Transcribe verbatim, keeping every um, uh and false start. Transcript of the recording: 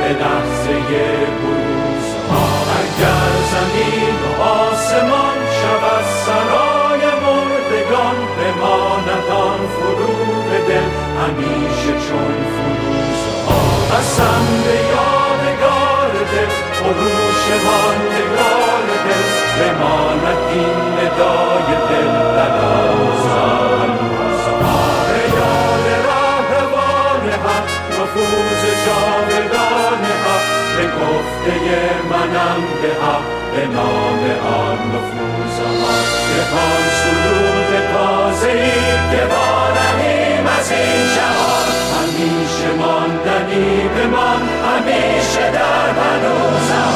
به لحظه بروز ما. اگر زمین و آسمان شود سرای مردگان، بماند آن فروغ دل همیشه چون فروز ها. قسم به یادگار دل، خروش ماندگار دل، بماند این ندای دل در آن روزها. یاد رهروان حق، نفوذ جاودان حق، به گفته منم به حق، به نام آن نفوذ ها. جهان سرود تازه‌ای که وارهیم از این جهان، همیشه ماندنی بمان، همیشه در هنوز